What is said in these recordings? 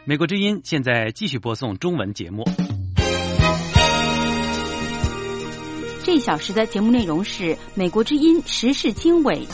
美国之音现在继续播送中文节目。 这一小时的节目内容是美国之音时事经纬。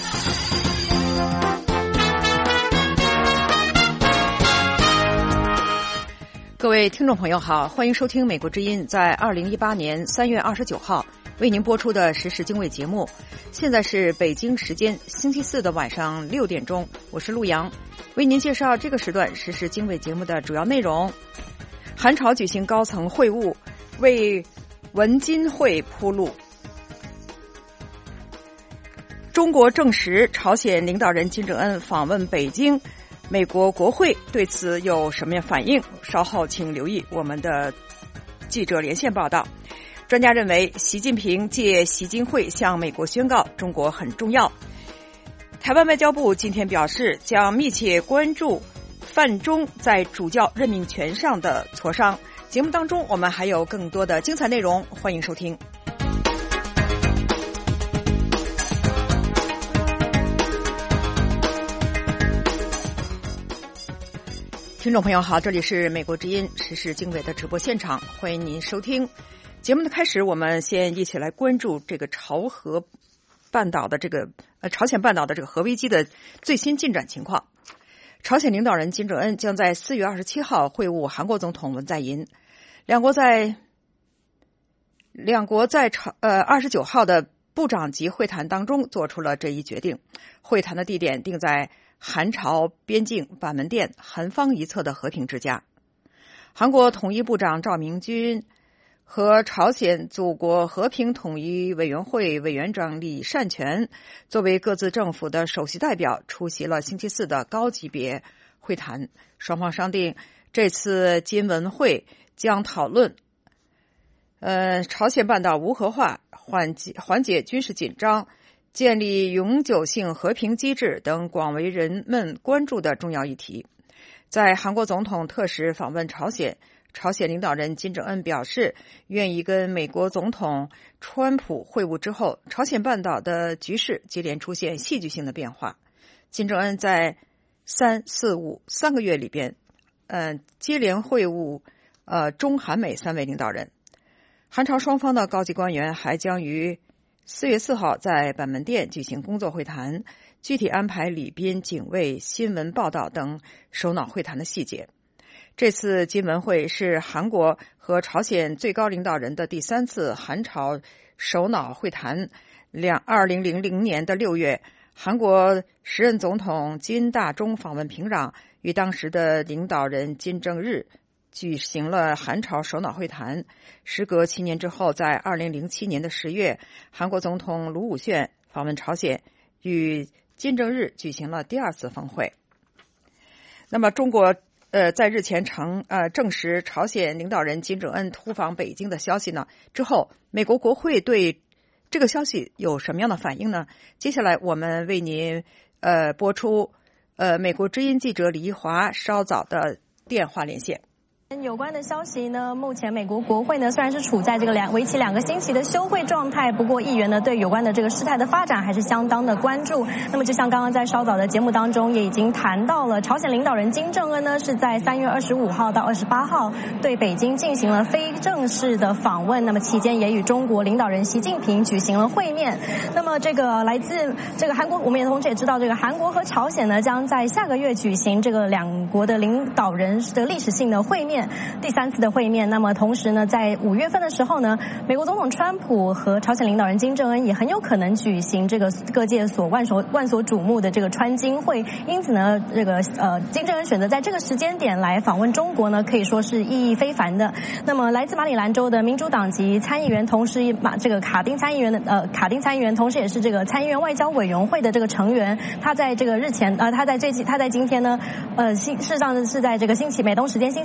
各位听众朋友好，欢迎收听美国之音在2018年3月29号为您播出的时事经纬节目。现在是北京时间星期四的晚上6点钟，我是陆阳，为您介绍这个时段时事经纬节目的主要内容。韩朝举行高层会晤，为文金会铺路。中国证实朝鲜领导人金正恩访问北京，美国国会对此有什么反应？稍后请留意我们的记者连线报道。专家认为，习近平借习金会向美国宣告中国很重要。台湾外交部今天表示，将密切关注范中在主教任命权上的磋商。节目当中我们还有更多的精彩内容，欢迎收听。听众朋友好，这里是美国之音时事经纬的直播现场，欢迎您收听。节目的开始，我们先一起来关注这个朝鲜半岛的这个核危机的最新进展情况。朝鲜领导人金正恩将在4月27号会晤韩国总统文在寅，两国在29号的部长级会谈当中做出了这一决定。会谈的地点定在韩朝边境板门店韩方一侧的和平之家。韩国统一部长赵明君和朝鲜祖国和平统一委员会委员长李善权作为各自政府的首席代表出席了星期四的高级别会谈。双方商定，这次金文会将讨论朝鲜半岛无核化、缓解军事紧张、建立永久性和平机制等广为人们关注的重要议题。在韩国总统特使访问朝鲜，朝鲜领导人金正恩表示，愿意跟美国总统川普会晤之后，朝鲜半岛的局势接连出现戏剧性的变化。金正恩在3、4、5 3个月里边，接连会晤中韩美3位领导人。韩朝双方的高级官员还将于4月4号在板门店举行工作会谈，具体安排礼宾、警卫、新闻报道等首脑会谈的细节。这次金文会是韩国和朝鲜最高领导人的第3次韩朝首脑会谈。2000年的6月，韩国时任总统金大中访问平壤，与当时的领导人金正日举行了韩朝首脑会谈。时隔7年之后，在2007年的10月，韩国总统卢武铉访问朝鲜，与金正日举行了第2次峰会。那么中国在日前证实朝鲜领导人金正恩突访北京的消息呢之后，美国国会对这个消息有什么样的反应呢？接下来我们为您播出美国之音记者李一华稍早的电话连线。 有关的消息呢，目前美国国会呢虽然是处在这个为期2个星期的休会状态，不过议员呢对有关的这个事态的发展还是相当的关注。那么就像刚刚在稍早的节目当中也已经谈到了，朝鲜领导人金正恩呢是在3月25号到28号对北京进行了非正式的访问，那么期间也与中国领导人习近平举行了会面。那么这个来自这个韩国，我们也同时也知道，这个韩国和朝鲜呢将在下个月举行这个两国的领导人的历史性的会面，第3次的会面。那么同时呢，在5月份的时候呢，美国总统川普和朝鲜领导人金正恩也很有可能举行这个各界万所瞩目的这个川金会。因此呢，这个金正恩选择在这个时间点来访问中国呢，可以说是意义非凡的。那么来自马里兰州的民主党籍参议员，同时这个卡丁参议员，同时也是这个参议院外交委员会的这个成员，他在这个日前他在今天呢，事实上是在这个每东时间星期二晚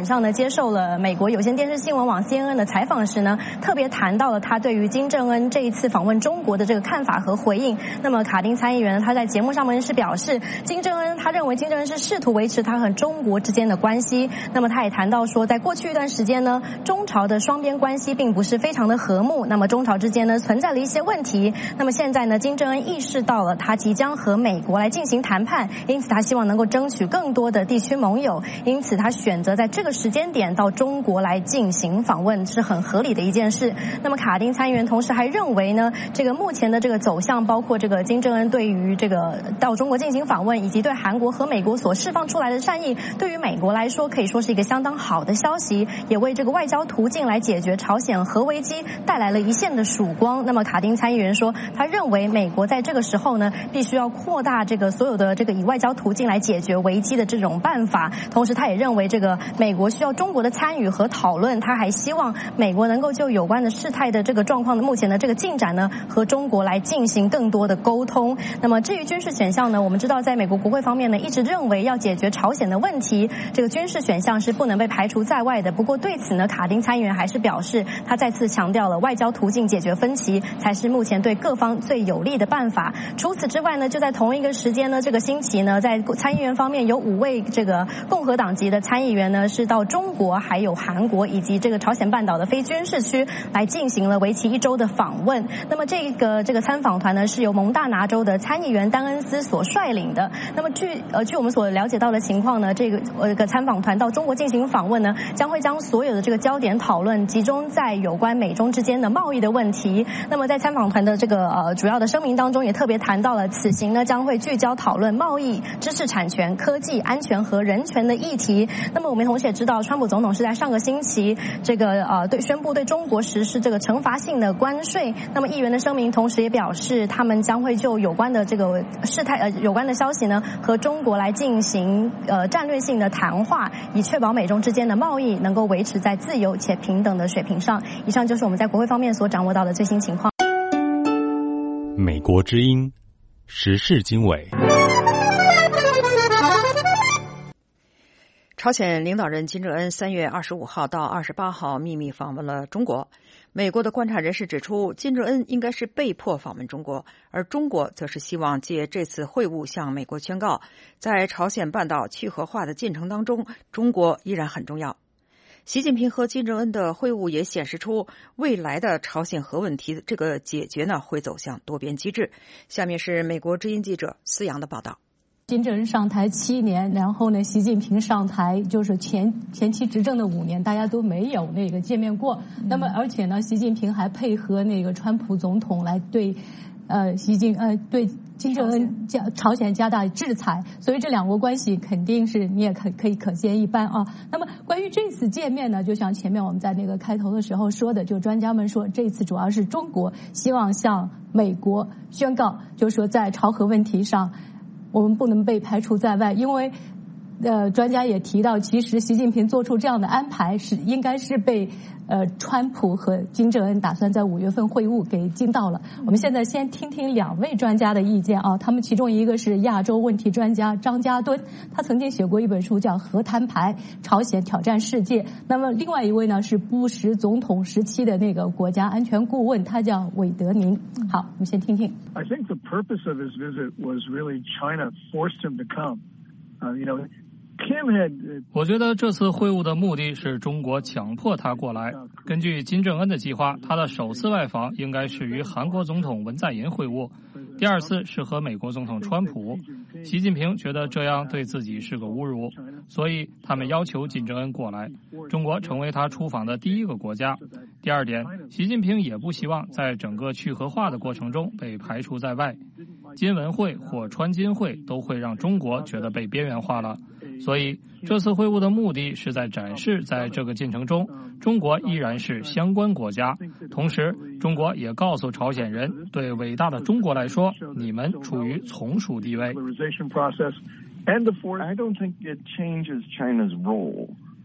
上呢接受了美国有线电视新闻网 CNN 的采访时呢，特别谈到了他对于金正恩这一次访问中国的这个看法和回应。那么卡丁参议员他在节目上面是表示，他认为金正恩是试图维持他和中国之间的关系。那么他也谈到说，在过去一段时间呢，中朝的双边关系并不是非常的和睦，那么中朝之间呢存在了一些问题。那么现在呢，金正恩意识到了他即将和美国来进行谈判，因此他希望能够争取更多的地区盟友，因此他选择在这个时间点到中国来进行访问是很合理的一件事。那么卡丁参议员同时还认为呢，这个目前的这个走向，包括这个金正恩对于这个到中国进行访问，以及对韩国和美国所释放出来的善意，对于美国来说可以说是一个相当好的消息，也为这个外交途径来解决朝鲜核危机带来了一线的曙光。那么卡丁参议员说，他认为美国在这个时候呢，必须要扩大这个所有的这个以外交途径来解决危机的这种办法。同时他也认为这个美国需要中国的参与和讨论，他还希望美国能够就有关的事态的这个状况的目前的这个进展呢，和中国来进行更多的沟通。那么至于军事选项呢，我们知道在美国国会方面呢，一直认为要解决朝鲜的问题，这个军事选项是不能被排除在外的。不过对此呢，卡丁参议员还是表示，他再次强调了外交途径解决分歧才是目前对各方最有利的办法。除此之外呢，就在同一个时间呢，这个星期呢，在参议员方面有5位这个共和党籍的参议员呢，是到中国、还有韩国以及这个朝鲜半岛的非军事区来进行了为期1周的访问。那么这个参访团呢，是由蒙大拿州的参议员丹恩斯所率领的。那么据我们所了解到的情况呢，这个参访团到中国进行访问呢，将会将所有的这个焦点讨论集中在有关美中之间的贸易的问题。那么在参访团的这个主要的声明当中，也特别谈到了此行呢将会聚焦讨论贸易、知识产权、科技、安全和人权的议题。那么我们同时也知道，川普总统是在上个星期宣布对中国实施这个惩罚性的关税。那么议员的声明同时也表示，他们将会就有关的这个事态有关的消息呢，和中国来进行战略性的谈话，以确保美中之间的贸易能够维持在自由且平等的水平上。以上就是我们在国会方面所掌握到的最新情况。 美国之音时事经纬。 朝鲜领导人金正恩3月25号到28号秘密访问了中国。美国的观察人士指出，金正恩应该是被迫访问中国，而中国则是希望借这次会晤向美国宣告，在朝鲜半岛去核化的进程当中，中国依然很重要。习近平和金正恩的会晤也显示出，未来的朝鲜核问题这个解决呢，会走向多边机制。下面是美国之音记者思阳的报道。 金正恩上台7年，然后呢，习近平上台就是前期执政的5年，大家都没有那个见面过。那么而且呢，习近平还配合那个川普总统来对对金正恩朝鲜加大制裁，所以这两国关系肯定是你也可以可见一斑啊。那么关于这次见面呢，就像前面我们在那个开头的时候说的，就专家们说这次主要是中国希望向美国宣告，就是说在朝核问题上我们不能被排除在外，因为专家也提到，其实习近平做出这样的安排应该是被川普和金正恩打算在5月份会晤给惊到了。我们现在先听听2位专家的意见啊，他们其中一个是亚洲问题专家张家敦，他曾经写过一本书叫《核摊牌：朝鲜挑战世界》。那么另外一位呢是布什总统时期的那个国家安全顾问，他叫韦德宁。好，我们先听听。 I think the purpose of his visit was really China forced him to come. Kim 我觉得这次会晤的目的是中国强迫他过来。根据金正恩的计划，他的首次外访应该是与韩国总统文在寅会晤，第2次是和美国总统川普。习近平觉得这样对自己是个侮辱，所以他们要求金正恩过来，中国成为他出访的第1个国家。第2点，习近平也不希望在整个去核化的过程中被排除在外。金文会或川金会都会让中国觉得被边缘化了，所以这次会晤的目的是在展示，在这个进程中，中国依然是相关国家。同时，中国也告诉朝鲜人，对伟大的中国来说，你们处于从属地位。 I don't think it changes China's role.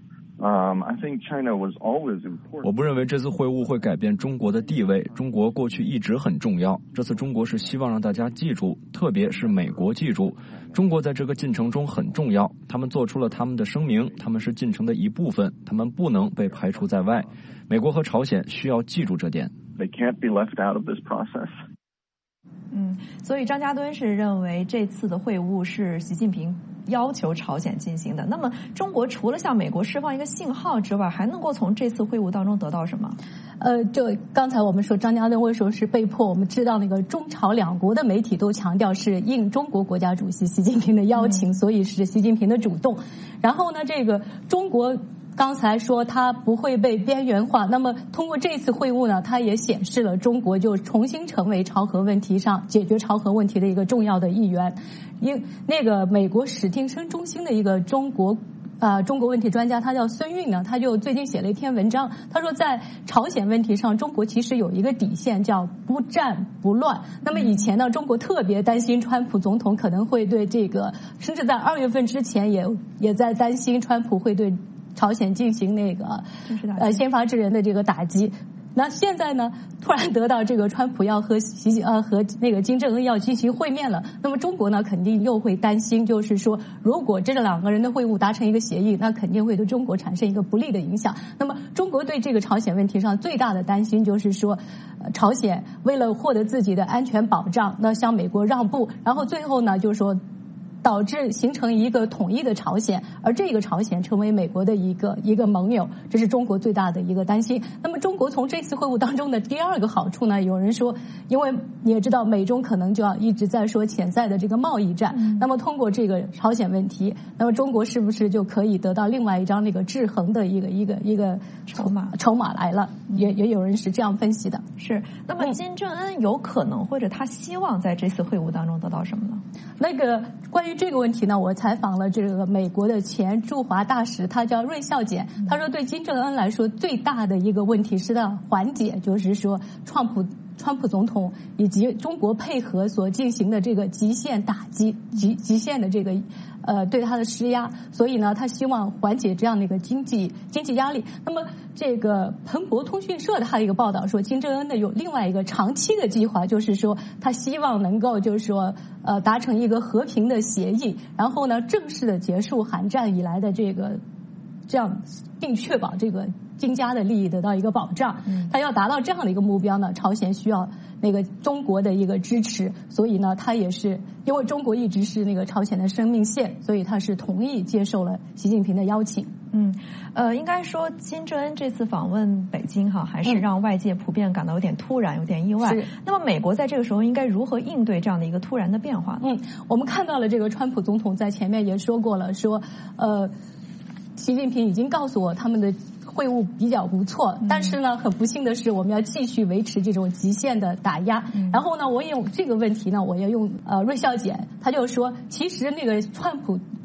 我不认为这次会晤会改变中国的地位，中国过去一直很重要。这次中国是希望让大家记住，特别是美国记住，中国在这个进程中很重要。他们做出了他们的声明，他们是进程的一部分，他们不能被排除在外。美国和朝鲜需要记住这点。 They can't be left out of this process. 所以张家敦是认为这次的会晤是习近平要求朝鲜进行的。那么中国除了向美国释放一个信号之外，还能够从这次会晤当中得到什么？ 就刚才我们说张家敦为什么是被迫，我们知道那个中朝两国的媒体都强调是应中国国家主席习近平的邀请，所以是习近平的主动。然后呢，这个中国刚才说它不会被边缘化，那么通过这次会晤呢，它也显示了中国就重新成为朝核问题上解决朝核问题的一个重要的一员。那个美国史汀生中心的一个中国问题专家，他叫孙运呢，他就最近写了一篇文章，他说在朝鲜问题上，中国其实有一个底线叫不战不乱。那么以前呢，中国特别担心川普总统可能会对这个，甚至在2月份之前也在担心川普会对朝鲜进行那个先发制人的这个打击。那现在呢，突然得到这个川普要和那个金正恩要进行会面了，那么中国呢肯定又会担心，就是说如果这两个人的会晤达成一个协议，那肯定会对中国产生一个不利的影响。那么中国对这个朝鲜问题上最大的担心就是说，朝鲜为了获得自己的安全保障，那向美国让步，然后最后呢就是说导致形成一个统一的朝鲜，而这个朝鲜成为美国的一个盟友，这是中国最大的一个担心。那么中国从这次会晤当中的第二个好处呢，有人说，因为你也知道美中可能就要一直在说潜在的这个贸易战，那么通过这个朝鲜问题，那么中国是不是就可以得到另外一张那个制衡的一个筹码来了？也有人是这样分析的。 是。那么金正恩有可能或者他希望在这次会晤当中得到什么呢？ 那个关于这个问题呢，我采访了这个美国的前驻华大使，他叫芮孝俭，他说对金正恩来说最大的一个问题是要缓解，就是说川普总统以及中国配合所进行的这个极限打击、极限的这个对他的施压，所以呢，他希望缓解这样的一个经济压力。那么，这个彭博通讯社的他一个报道说，金正恩呢有另外一个长期的计划，就是说他希望能够就是说达成一个和平的协议，然后呢正式的结束韩战以来的这样，并确保这个金家的利益得到一个保障。他要达到这样的一个目标呢，朝鲜需要那个中国的一个支持，所以呢，他也是因为中国一直是那个朝鲜的生命线，所以他是同意接受了习近平的邀请。 应该说金正恩这次访问北京还是让外界普遍感到有点突然，有点意外。那么美国在这个时候应该如何应对这样的一个突然的变化呢？ 我们看到了这个川普总统在前面也说过了，说习近平已经告诉我他们的会晤比较不错，但是呢，很不幸的是，我们要继续维持这种极限的打压。然后呢，我也有这个问题呢，我要用芮孝俭，他就说，其实那个川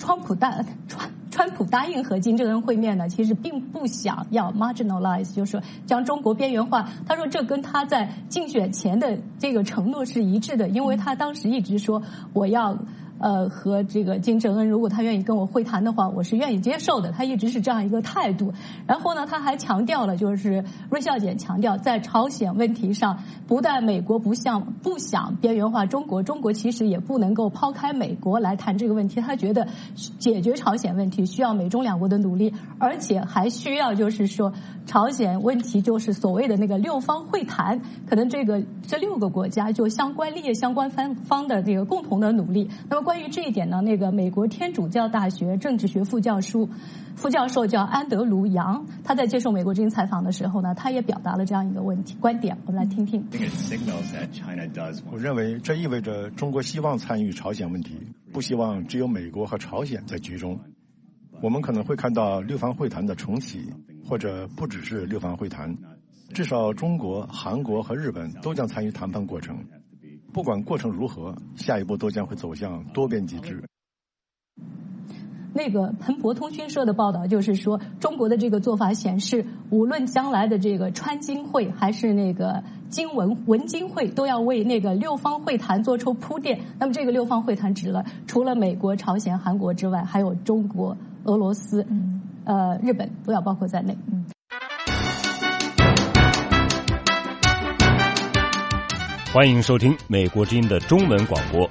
普答应和金正恩会面呢，其实并不想要 marginalize， 就是说将中国边缘化。他说这跟他在竞选前的这个承诺是一致的，因为他当时一直说我要和这个金正恩，如果他愿意跟我会谈的话，我是愿意接受的。他一直是这样一个态度。然后呢，他还强调了，就是芮孝俭强调，在朝鲜问题上，不但美国不想边缘化中国，中国其实也不能够抛开美国来谈这个问题。他觉得解决朝鲜问题需要美中两国的努力，而且还需要就是说朝鲜问题就是所谓的那个6方会谈，可能这6个国家就利益相关方的这个共同的努力。那么关于这一点呢，那个美国天主教大学政治学副教授叫安德鲁·杨，他在接受美国之音采访的时候呢，他也表达了这样一个观点，我们来听听。 我认为这意味着中国希望参与朝鲜问题，不希望只有美国和朝鲜在局中。我们可能会看到6方会谈的重启，或者不只是6方会谈，至少中国、韩国和日本都将参与谈判过程。不管过程如何，下一步都将会走向多边机制。 那个彭博通讯社的报道就是说，中国的这个做法显示，无论将来的这个川金会还是那个文金会，都要为那个6方会谈做出铺垫。那么这个6方会谈除了美国、朝鲜、韩国之外，还有中国、俄罗斯。 日本都要包括在内。 欢迎收听美国之音的中文广播。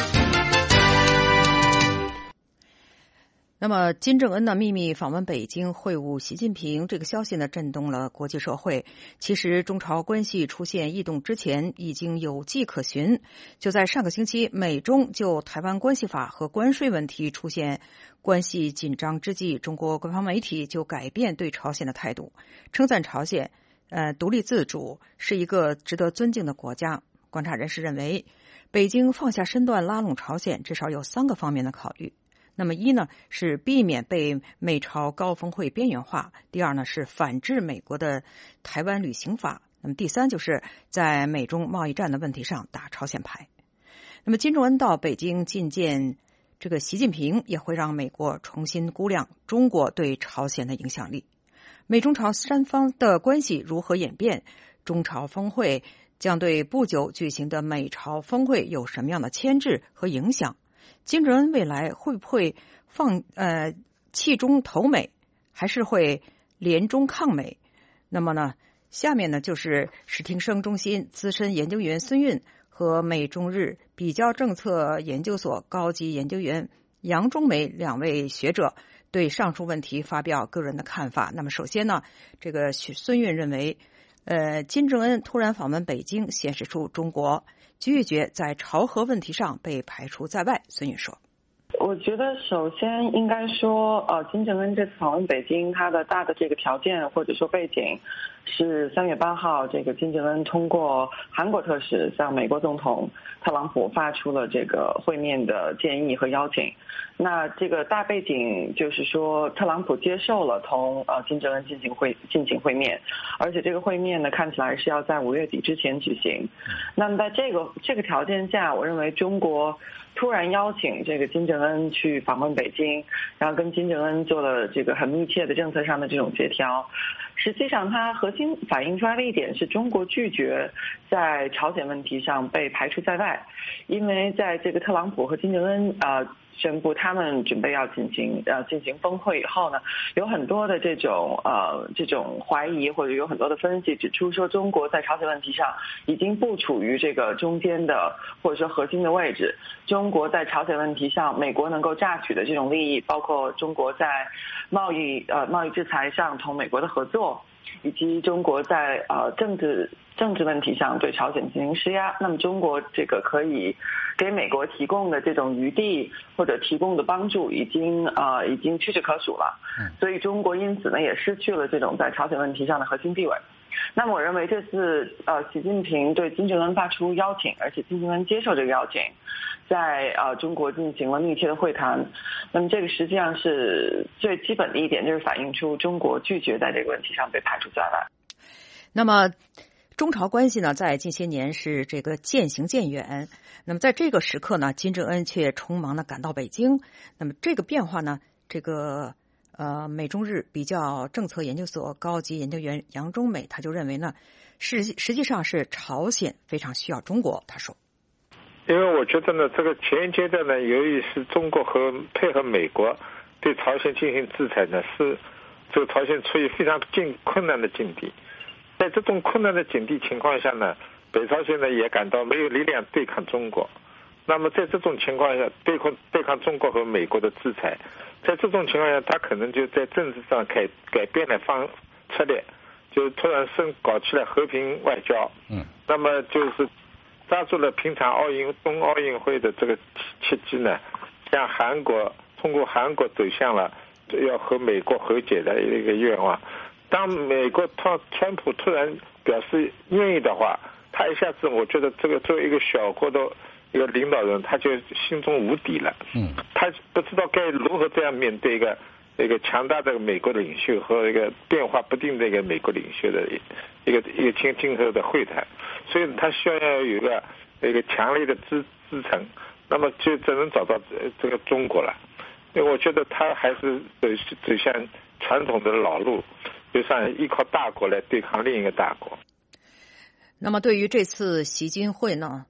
那么金正恩呢秘密访问北京会晤习近平，这个消息呢震动了国际社会。其实中朝关系出现异动之前已经有迹可循，就在上个星期，美中就台湾关系法和关税问题出现关系紧张之际，中国官方媒体就改变对朝鲜的态度，称赞朝鲜独立自主，是一个值得尊敬的国家。观察人士认为，北京放下身段拉拢朝鲜至少有3个方面的考虑。那么一呢是避免被美朝高峰会边缘化，第二呢是反制美国的台湾旅行法，那么第三就是在美中贸易战的问题上打朝鲜牌。那么金正恩到北京觐见这个习近平，也会让美国重新估量中国对朝鲜的影响力。美中朝三方的关系如何演变，中朝峰会将对不久举行的美朝峰会有什么样的牵制和影响？金正恩未来会不会弃中投美，还是会联中抗美？那么呢，下面呢就是史汀生中心资深研究员孙运和美中日比较政策研究所高级研究员杨中美2位学者对上述问题发表个人的看法。那么首先呢，这个孙运认为，金正恩突然访问北京，显示出中国拒绝在朝核问题上被排除在外。孙运说， 我觉得首先应该说，金正恩这次访问北京，他的大的这个条件或者说背景是3月8号，这个金正恩通过韩国特使向美国总统特朗普发出了这个会面的建议和邀请。那这个大背景就是说，特朗普接受了同金正恩进行会面，而且这个会面呢看起来是要在5月底之前举行。那么在这个条件下，我认为中国突然邀请这个金正恩去访问北京，然后跟金正恩做了这个很密切的政策上的这种协调。实际上它核心反映出来的一点是中国拒绝在朝鲜问题上被排除在外，因为在这个特朗普和金正恩宣布他们准备要进行峰会以后呢，有很多的这种怀疑，或者有很多的分析指出说，中国在朝鲜问题上已经不处于这个中间的或者说核心的位置。中国在朝鲜问题上，美国能够榨取的这种利益，包括中国在贸易制裁上同美国的合作，以及中国在政治问题上对朝鲜进行施压，那么中国这个可以给美国提供的这种余地或者提供的帮助已经屈指可数了。所以中国因此呢也失去了这种在朝鲜问题上的核心地位。那么我认为这次习近平对金正恩发出邀请，而且金正恩接受这个邀请，在中国进行了密切的会谈。那么这个实际上是最基本的一点，就是反映出中国拒绝在这个问题上被排除在外。 那么中朝关系呢，在近些年是这个渐行渐远。那么在这个时刻呢，金正恩却匆忙的赶到北京。那么这个变化呢，这个美中日比较政策研究所高级研究员杨中美他就认为呢，实际上是朝鲜非常需要中国。他说， 因为我觉得呢，这个前一阶段呢，由于是中国和配合美国对朝鲜进行制裁呢，是这个朝鲜处于非常困难的境地。在这种困难的境地情况下呢，北朝鲜呢也感到没有力量对抗中国。那么在这种情况下，对抗中国和美国的制裁，在这种情况下，他可能就在政治上改变了策略，就突然搞起来和平外交。那么就是抓住了平常冬奥运会的这个契机呢，向通过韩国走向了要和美国和解的一个愿望。当美国川普突然表示愿意的话，他一下子我觉得这个作为一个小国的一个领导人，他就心中无底了。他不知道该如何这样面对一个强大的美国领袖和一个变化不定的一个美国领袖的一个今后的会谈，所以他需要有一个强烈的支撑，那么就只能找到这个中国了。因为我觉得他还是走向传统的老路，就像依靠大国来对抗另一个大国。 那么对于这次习金会呢，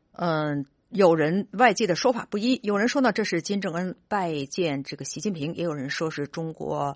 外界的说法不一，有人说呢这是金正恩拜见这个习近平，也有人说是中国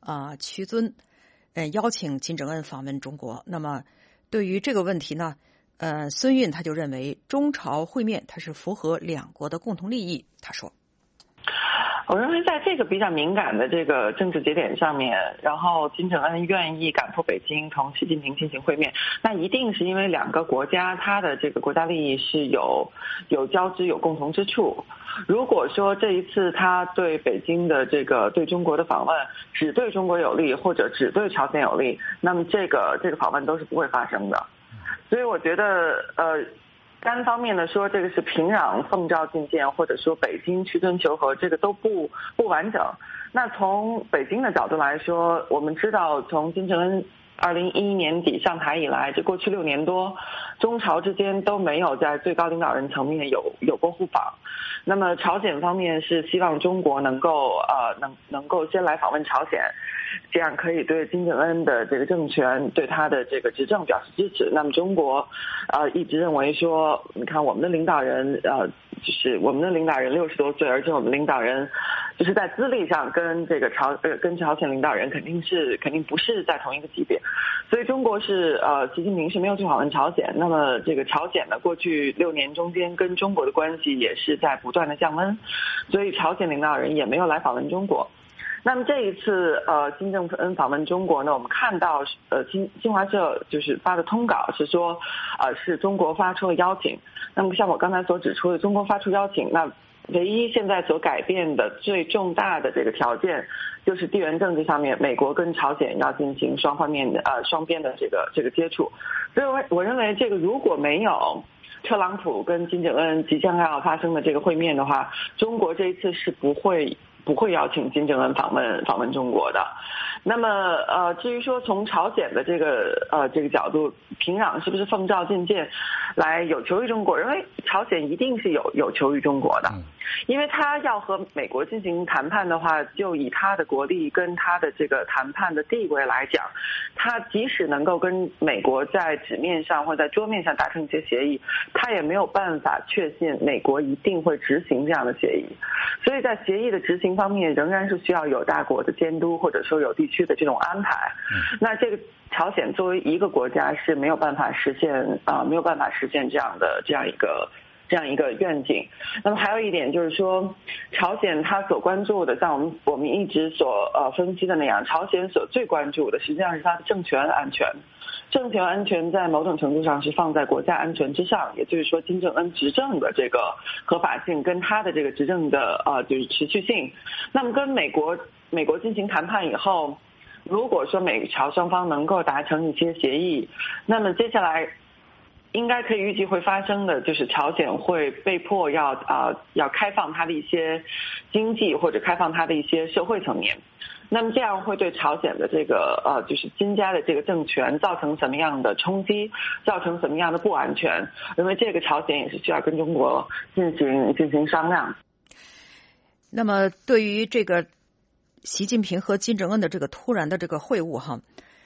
屈尊邀请金正恩访问中国。那么对于这个问题呢，孙运他就认为中朝会面它是符合两国的共同利益。他说， 我认为在这个比较敏感的这个政治节点上面，然后金正恩愿意赶赴北京同习近平进行会面，那一定是因为两个国家它的这个国家利益是有交织有共同之处。如果说这一次他对北京的这个对中国的访问只对中国有利，或者只对朝鲜有利，那么这个访问都是不会发生的。所以我觉得单方面的说这个是平壤奉诏进谏，或者说北京屈尊求和，这个都不完整。那从北京的角度来说，我们知道从金正恩2011年底上台以来，这过去6年多，中朝之间都没有在最高领导人层面有过互访。那么朝鲜方面是希望中国能够先来访问朝鲜，这样可以对金正恩的这个政权对他的这个执政表示支持。那么中国一直认为说，你看我们的领导人就是我们的领导人60多岁，而且我们领导人就是在资历上跟朝鲜领导人肯定不是在同一个级别。所以中国是习近平是没有去访问朝鲜。那么这个朝鲜呢，过去6年中间跟中国的关系也是在不断的降温，所以朝鲜领导人也没有来访问中国。那么这一次金正恩访问中国呢，我们看到新华社就是发的通稿是说是中国发出了邀请。那么像我刚才所指出的，中国发出邀请，那唯一现在所改变的最重大的这个条件就是地缘政治上面美国跟朝鲜要进行双边的这个接触。所以我认为这个如果没有特朗普跟金正恩即将要发生的这个会面的话，中国这一次是不会邀请金正恩访问中国的。那么至于说从朝鲜的这个角度，平壤是不是奉诏进谏来有求于中国？认为朝鲜一定是有求于中国的，因为他要和美国进行谈判的话，就以他的国力跟他的这个谈判的地位来讲，他即使能够跟美国在纸面上或者在桌面上达成一些协议，他也没有办法确信美国一定会执行这样的协议。所以在协议的执行方面，仍然是需要有大国的监督，或者说有地区的这种安排。那这个朝鲜作为一个国家是没有办法实现这样一个愿景。那么还有一点就是说，朝鲜他所关注的，像我们一直所分析的那样，朝鲜所最关注的实际上是他的政权安全。政权安全在某种程度上是放在国家安全之上，也就是说金正恩执政的这个合法性跟他的这个执政的就是持续性。那么跟美国进行谈判以后，如果说美朝双方能够达成一些协议，那么接下来应该可以预计会发生的就是朝鲜会被迫要开放它的一些经济或者开放它的一些社会层面。那么这样会对朝鲜的这个就是金家的这个政权造成什么样的冲击，造成什么样的不安全？因为这个朝鲜也是需要跟中国进行商量。 那么对于这个习近平和金正恩的这个突然的这个会晤哈，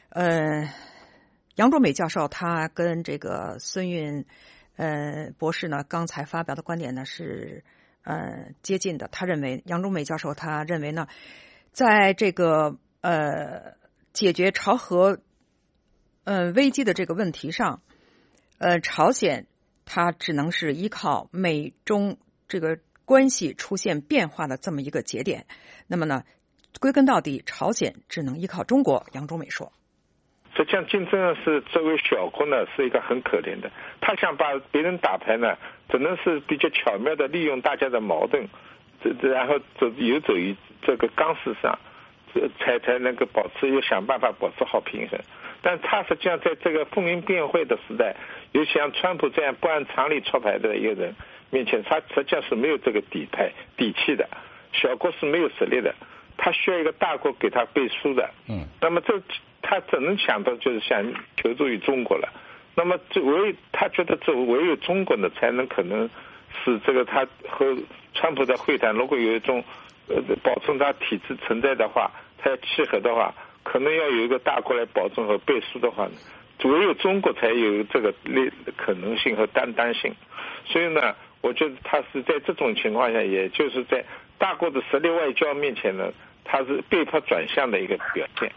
杨卓美教授他跟这个孙运博士呢刚才发表的观点呢是接近的。杨卓美教授他认为呢，在这个解决朝核危机的这个问题上，朝鲜它只能是依靠美中这个关系出现变化的这么一个节点。那么呢，归根到底，朝鲜只能依靠中国。杨忠美说， 实际上金正恩是作为小国呢，是一个很可怜的，他想把别人打牌呢，只能是比较巧妙的利用大家的矛盾，然后游走于这个钢丝上，才能够又想办法保持好平衡。但他实际上在这个风云变幻的时代，有像川普这样不按常理出牌的一个人面前，他实际上是没有这个底气的，小国是没有实力的，他需要一个大国给他背书的。那么他只能想到就是想求助于中国了。那么他觉得唯有中国呢，才能可能使这个他和川普的会谈，如果有一种保证他体制存在的话，他要契合的话，可能要有一个大国来保证和背书的话呢，唯有中国才有这个可能性和担当性。所以呢，我觉得他是在这种情况下，也就是在大国的实力外交面前呢， 它是被迫转向的一个表现。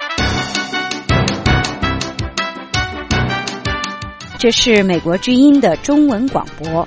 这是美国之音的中文广播。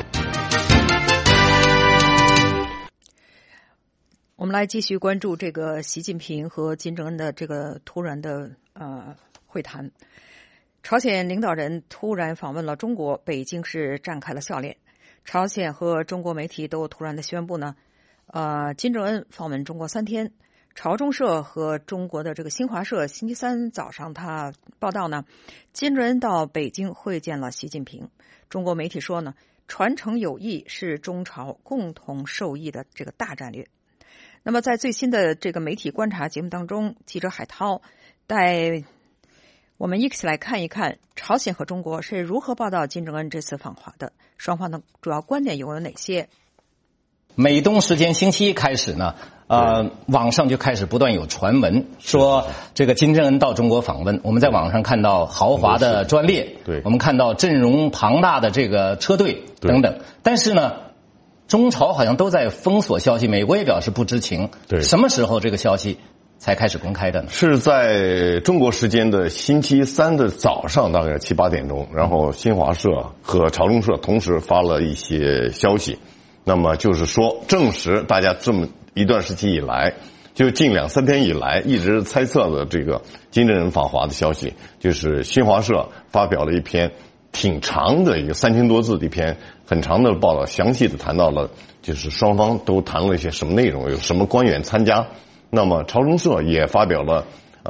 我们来继续关注这个习近平和金正恩的这个突然的会谈。朝鲜领导人突然访问了中国，北京市展开了笑脸。朝鲜和中国媒体都突然的宣布呢，金正恩访问中国3天。朝中社和中国的这个新华社星期三早上他报道呢，金正恩到北京会见了习近平。中国媒体说呢，传承友谊是中朝共同受益的这个大战略。那么在最新的这个媒体观察节目当中，记者海涛带我们一起来看一看朝鲜和中国是如何报道金正恩这次访华的，双方的主要观点有哪些。 美东时间星期一开始呢，网上就开始不断有传闻说这个金正恩到中国访问，我们在网上看到豪华的专列，对，我们看到阵容庞大的这个车队等等，但是呢，中朝好像都在封锁消息，美国也表示不知情。对，什么时候这个消息才开始公开的呢？ 是在中国时间的星期三的早上，大概7、8点钟，然后新华社和朝中社同时发了一些消息。那么就是说，证实大家这么一段时期以来，就近2、3天以来一直猜测的这个金正恩访华的消息，就是新华社发表了一篇挺长的一个3000多字的一篇很长的报道，详细的谈到了就是双方都谈了一些什么内容，有什么官员参加。那么朝中社也发表了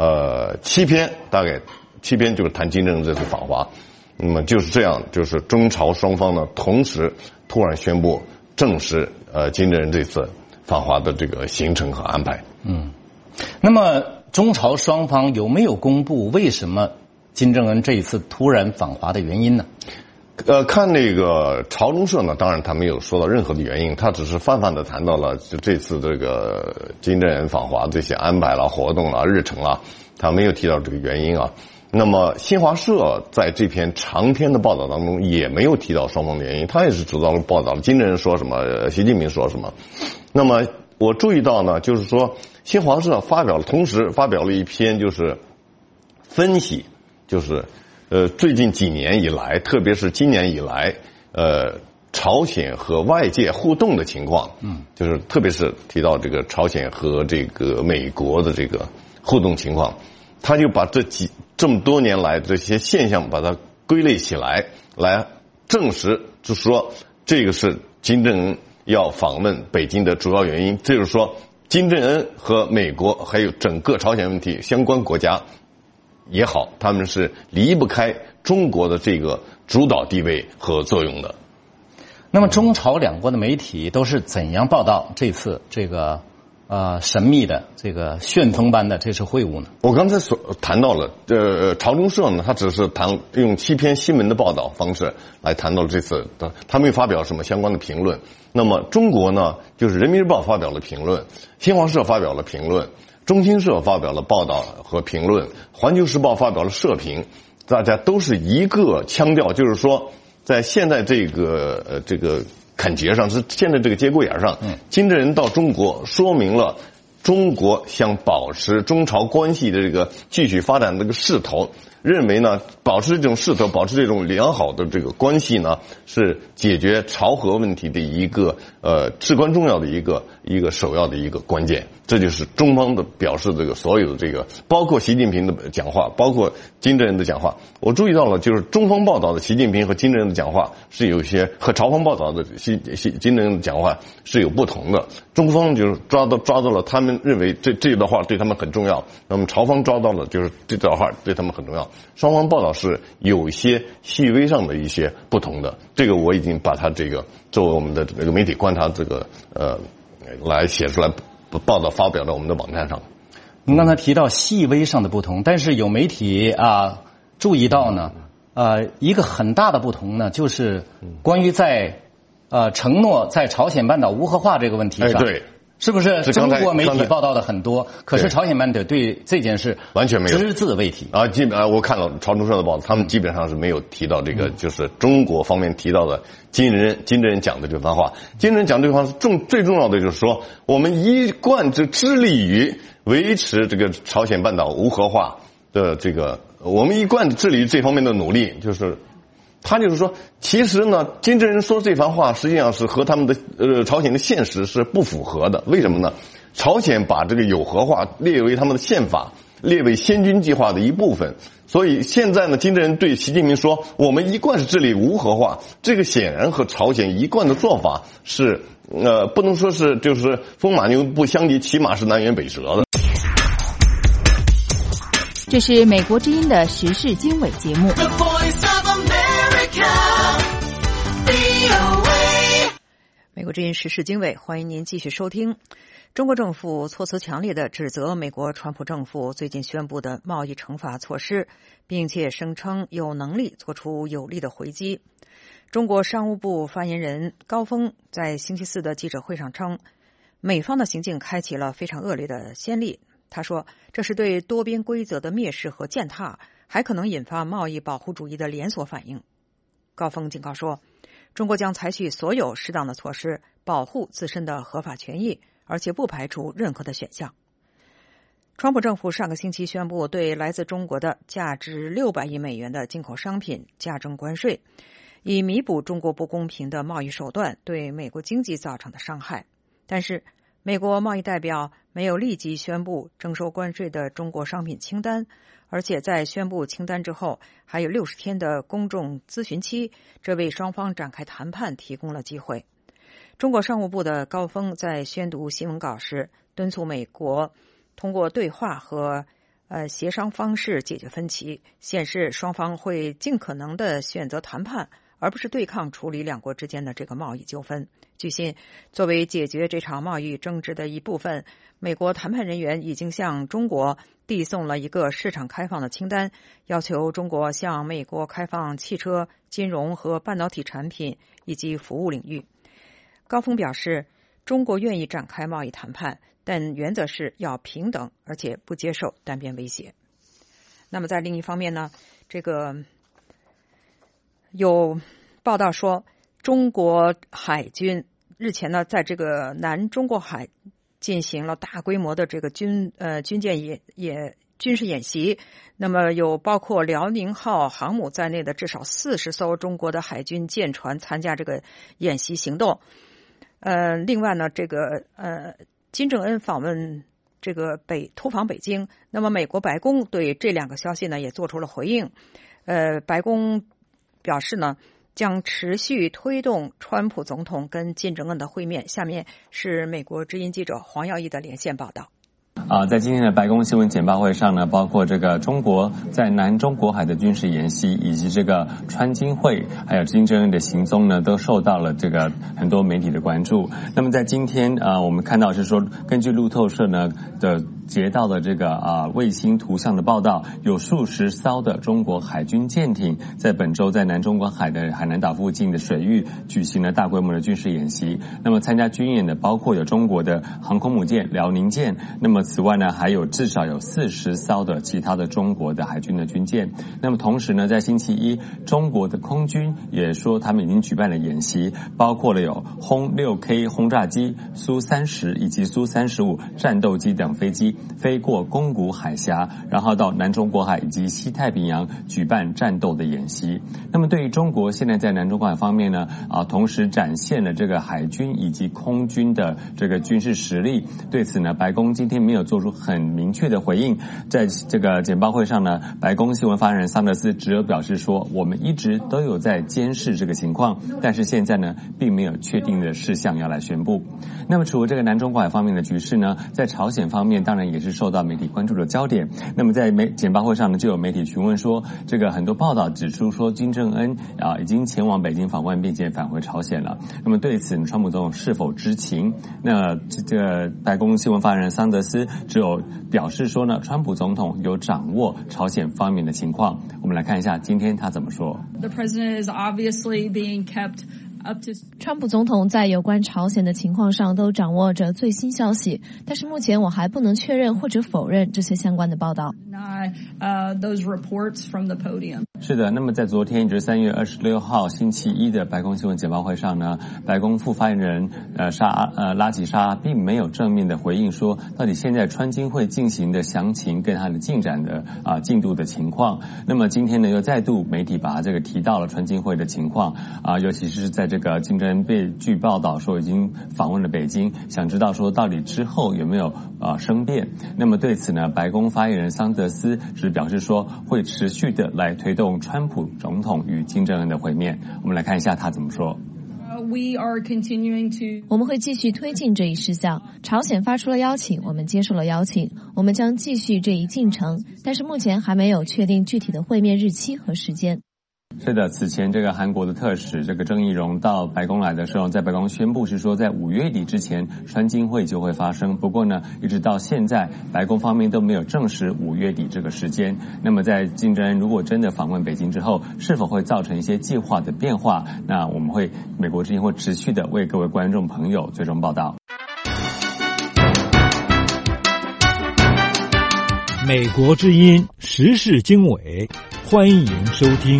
7篇，大概7篇就是谈金正恩这次访华。那么就是这样，就是中朝双方呢同时突然宣布证实金正恩这次访华的这个行程和安排。 那么中朝双方有没有公布为什么金正恩这一次突然访华的原因呢？ 看那个朝中社呢，当然他没有说到任何的原因，他只是泛泛的谈到了就这次这个金正恩访华这些安排啦、活动啦、日程啦，他没有提到这个原因啊。那么新华社在这篇长篇的报道当中也没有提到双方的原因，他也是主要报道金正恩说什么，习近平说什么。那么我注意到呢，就是说新华社同时发表了一篇就是分析，就是最近几年以来，特别是今年以来，朝鲜和外界互动的情况，就是特别是提到这个朝鲜和这个美国的这个互动情况，他就把这么多年来这些现象把它归类起来，来证实，就是说这个是金正恩要访问北京的主要原因，就是说金正恩和美国还有整个朝鲜问题相关国家也好，他们是离不开中国的这个主导地位和作用的。 那么中朝两国的媒体都是怎样报道这次这个神秘的这个旋风般的这次会晤呢？ 我刚才谈到了，朝中社呢，他只是用7篇新闻的报道方式来谈到了这次的，他没有发表什么相关的评论。那么中国呢，就是人民日报发表了评论，新华社发表了评论，中新社发表了报道和评论，环球时报发表了社评，大家都是一个腔调，就是说在现在这个坎节上，是现在这个节骨眼上，金正恩到中国说明了中国想保持中朝关系的这个继续发展的这个势头，认为呢保持这种势头，保持这种良好的这个关系呢，是解决朝核问题的一个至关重要的一个首要的一个关键。这就是中方的表示，这个所有的这个包括习近平的讲话，包括金正恩的讲话，我注意到了，就是中方报道的习近平和金正恩的讲话是有一些和朝方报道的金正恩的讲话是有不同的。中方就是抓到了他们认为这段话对他们很重要，那么朝方抓到了就是这段话对他们很重要。双方报道是有一些细微上的一些不同的，这个我已经把它这个作为我们的这个媒体观察这个来写出来。报道发表在我们的网站上。 您刚才提到细微上的不同，但是有媒体注意到呢，一个很大的不同呢，就是关于在承诺在朝鲜半岛无核化这个问题上， 是不是中国媒体报道的很多？可是朝鲜半岛对这件事完全没有只字未提啊！基本上我看了朝中社的报道，他们基本上是没有提到这个，就是中国方面提到的金正恩讲的这番话。金正恩讲这番话最重要的就是说，我们一贯致力于维持这个朝鲜半岛无核化的这个，我们一贯致力于这方面的努力，就是。他就是说，其实呢，金正恩说这番话实际上是和他们的朝鲜的现实是不符合的。为什么呢？朝鲜把这个有核化列为他们的宪法，列为先军计划的一部分。所以现在呢，金正恩对习近平说，我们一贯是致力无核化，这个显然和朝鲜一贯的做法是不能说是就是风马牛不相及，起码是南辕北辙的。 这是美国之音的时事经纬节目。 美国之音时事经纬，欢迎您继续收听。中国政府措辞强烈地指责美国川普政府最近宣布的贸易惩罚措施，并且声称有能力做出有力的回击。中国商务部发言人高峰在星期四的记者会上称，美方的行径开启了非常恶劣的先例。他说，这是对多边规则的蔑视和践踏，还可能引发贸易保护主义的连锁反应。高峰警告说，中国将采取所有适当的措施保护自身的合法权益，而且不排除任何的选项。川普政府上个星期宣布对来自中国的价值600亿美元的进口商品加征关税，以弥补中国不公平的贸易手段对美国经济造成的伤害。但是美国贸易代表没有立即宣布征收关税的中国商品清单，而且在宣布清单之后还有60天的公众咨询期，这为双方展开谈判提供了机会。中国商务部的高峰在宣读新闻稿时敦促美国通过对话和协商方式解决分歧，显示双方会尽可能的选择谈判，而不是对抗处理两国之间的这个贸易纠纷。据悉，作为解决这场贸易争执的一部分，美国谈判人员已经向中国递送了一个市场开放的清单，要求中国向美国开放汽车、金融和半导体产品以及服务领域。高峰表示，中国愿意展开贸易谈判，但原则是要平等，而且不接受单边威胁。那么在另一方面呢，这个有报道说，中国海军日前呢，在这个南中国海进行了大规模的这个军事演习。那么有包括辽宁号航母在内的至少40艘中国的海军舰船参加这个演习行动。另外呢，这个金正恩访问这个突访北京，那么美国白宫对这两个消息呢也做出了回应。白宫表示呢，将持续推动川普总统跟金正恩的会面。下面是美国之音记者黄耀义的连线报道。 在今天的白宫新闻简报会上呢，包括这个中国在南中国海的军事演习，以及这个川金会还有金正恩的行踪呢，都受到了这个很多媒体的关注。那么在今天我们看到是说，根据路透社呢的截到的这个卫星图像的报道，有数十艘的中国海军舰艇在本周在南中国海的海南岛附近的水域举行了大规模的军事演习。那么参加军演的包括有中国的航空母舰辽宁舰，那么此外呢，还有至少有40艘的其他的中国的海军的军舰。那么同时呢，在星期一，中国的空军也说他们已经举办了演习，包括了有轰 6K 轰炸机、苏30以及苏35战斗机等飞机飞过宫古海峡，然后到南中国海以及西太平洋举办战斗的演习。那么对于中国现在在南中国海方面呢，同时展现了这个海军以及空军的这个军事实力。对此呢，白宫今天没有做出很明确的回应。在这个简报会上呢，白宫新闻发言人桑德斯只有表示说，我们一直都有在监视这个情况，但是现在呢，并没有确定的事项要来宣布。那么除了这个南中国海方面的局势呢，在朝鲜方面当然也是受到媒体关注的焦点。那么在简报会上呢，就有媒体询问说，这个很多报道指出说，金正恩已经前往北京访问，并且返回朝鲜了。那么对此，川普总统是否知情？那这个白宫新闻发言人桑德斯只有表示说呢，川普总统有掌握朝鲜方面的情况。我们来看一下今天他怎么说。 The president is obviously being kept 川普总统在有关朝鲜的情况上都掌握着最新消息，但是目前我还不能确认或者否认这些相关的报道。 是的，那么在昨天，也就是3月26号星期一的白宫新闻简报会上呢，白宫副发言人拉吉沙并没有正面的回应说，到底现在川金会进行的详情跟它的进展的进度的情况。那么今天呢，又再度媒体把这个提到了川金会的情况尤其是在这个金正恩被据报道说已经访问了北京，想知道说到底之后有没有生变。那么对此呢，白宫发言人桑德斯只表示说会持续的来推动川普总统与金正恩的会面。我们来看一下他怎么说。 我们会继续推进这一事项。朝鲜发出了邀请，我们接受了邀请，我们将继续这一进程，但是目前还没有确定具体的会面日期和时间。 是的，此前这个韩国的特使这个郑义溶到白宫来的时候，在白宫宣布是说在5月底之前川金会就会发生。不过呢，一直到现在白宫方面都没有证实5月底这个时间。那么在金正恩如果真的访问北京之后，是否会造成一些计划的变化？那我们美国之音会持续的为各位观众朋友最终报道。 美国之音时事经纬，欢迎收听。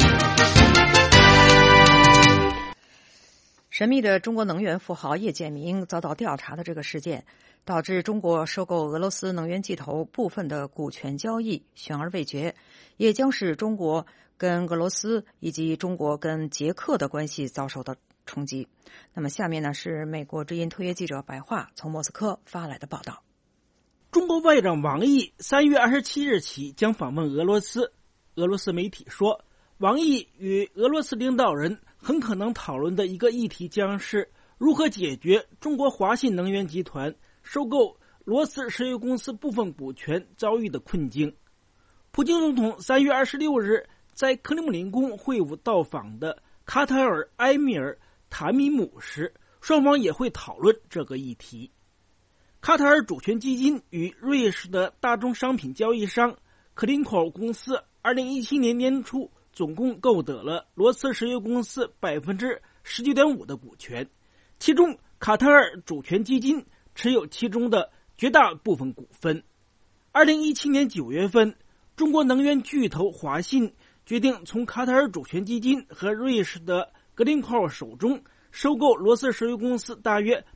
神秘的中国能源富豪叶剑明遭到调查的这个事件，导致中国收购俄罗斯能源巨头部分的股权交易悬而未决，也将使中国跟俄罗斯以及中国跟捷克的关系遭受到冲击。那么下面呢是美国之音特约记者白桦从莫斯科发来的报道。 中国外长王毅3月27日起将访问俄罗斯。俄罗斯媒体说，王毅与俄罗斯领导人很可能讨论的一个议题将是如何解决中国华信能源集团收购罗斯石油公司部分股权遭遇的困境。普京总统3月26日在克里姆林宫会晤到访的卡塔尔埃米尔塔米姆时，双方也会讨论这个议题。卡塔尔主权基金与瑞士的大宗商品交易商克林口公司2017年年初总共购得了罗斯石油公司 19.5% 的股权，其中卡塔尔主权基金持有其中的绝大部分股份。2017年9月份，中国能源巨头华信决定从卡塔尔主权基金和瑞士的格林考手中收购罗斯石油公司大约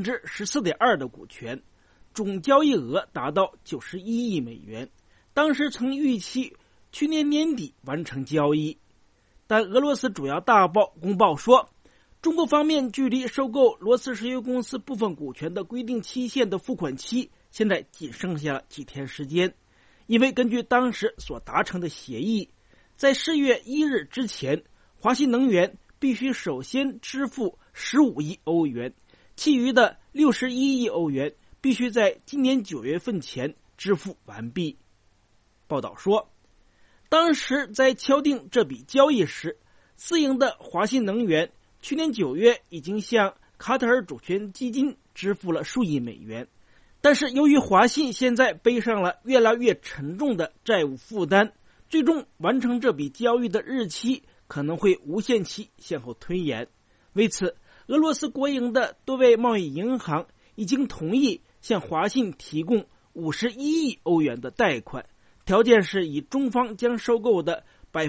14.2% 的股权，总交易额达到91亿美元。当时曾预期去年年底完成交易，但俄罗斯主要大报公报说，中国方面距离收购罗斯石油公司部分股权的规定期限的付款期现在仅剩下了几天时间，因为根据当时所达成的协议，在10月1日之前，华信能源必须首先支付15亿欧元，其余的61亿欧元必须在今年9月份前支付完毕。报道说，当时在敲定这笔交易时，私营的华信能源去年9月已经向卡塔尔主权基金支付了数亿美元，但是由于华信现在背上了越来越沉重的债务负担，最终完成这笔交易的日期可能会无限期向后推延。为此，俄罗斯国营的多位贸易银行已经同意向华信提供51亿欧元的贷款，条件是以中方将收购的